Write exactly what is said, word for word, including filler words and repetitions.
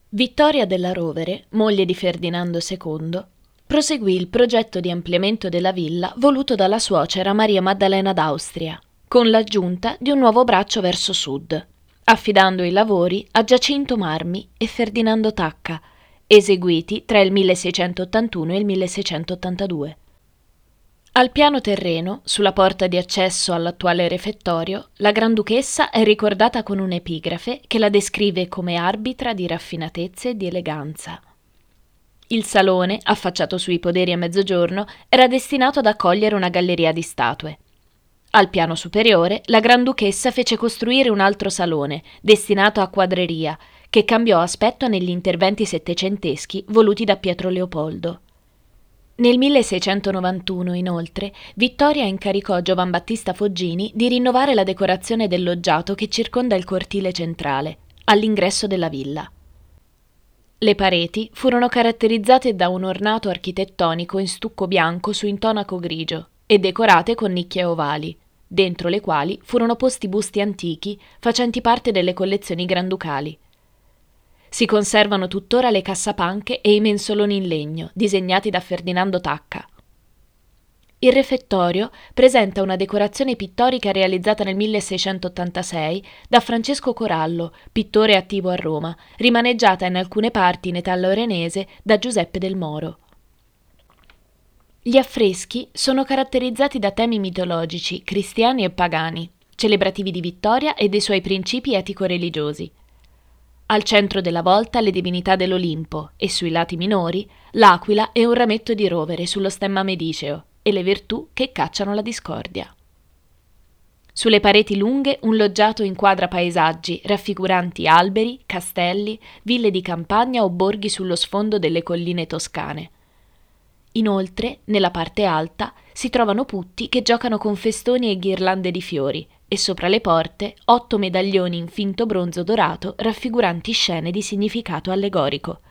Vittoria della Rovere, moglie di Ferdinando secondo, proseguì il progetto di ampliamento della villa voluto dalla suocera Maria Maddalena d'Austria, con l'aggiunta di un nuovo braccio verso sud, affidando i lavori a Giacinto Marmi e Ferdinando Tacca, eseguiti tra il milleseicentottantuno e il milleseicentottantadue. Al piano terreno, sulla porta di accesso all'attuale refettorio, la Granduchessa è ricordata con un'epigrafe che la descrive come arbitra di raffinatezza e di eleganza. Il salone, affacciato sui poderi a mezzogiorno, era destinato ad accogliere una galleria di statue. Al piano superiore, la Granduchessa fece costruire un altro salone, destinato a quadreria, che cambiò aspetto negli interventi settecenteschi voluti da Pietro Leopoldo. Nel milleseicentonovantuno, inoltre, Vittoria incaricò Giovan Battista Foggini di rinnovare la decorazione del loggiato che circonda il cortile centrale, all'ingresso della villa. Le pareti furono caratterizzate da un ornato architettonico in stucco bianco su intonaco grigio e decorate con nicchie ovali, dentro le quali furono posti busti antichi facenti parte delle collezioni granducali. Si conservano tuttora le cassapanche e i mensoloni in legno, disegnati da Ferdinando Tacca. Il refettorio presenta una decorazione pittorica realizzata nel milleseicentottantasei da Francesco Corallo, pittore attivo a Roma, rimaneggiata in alcune parti in età lorenese da Giuseppe del Moro. Gli affreschi sono caratterizzati da temi mitologici, cristiani e pagani, celebrativi di Vittoria e dei suoi principi etico-religiosi. Al centro della volta le divinità dell'Olimpo e sui lati minori l'aquila e un rametto di rovere sullo stemma mediceo e le virtù che cacciano la discordia. Sulle pareti lunghe un loggiato inquadra paesaggi raffiguranti alberi, castelli, ville di campagna o borghi sullo sfondo delle colline toscane. Inoltre, nella parte alta si trovano putti che giocano con festoni e ghirlande di fiori e sopra le porte otto medaglioni in finto bronzo dorato raffiguranti scene di significato allegorico.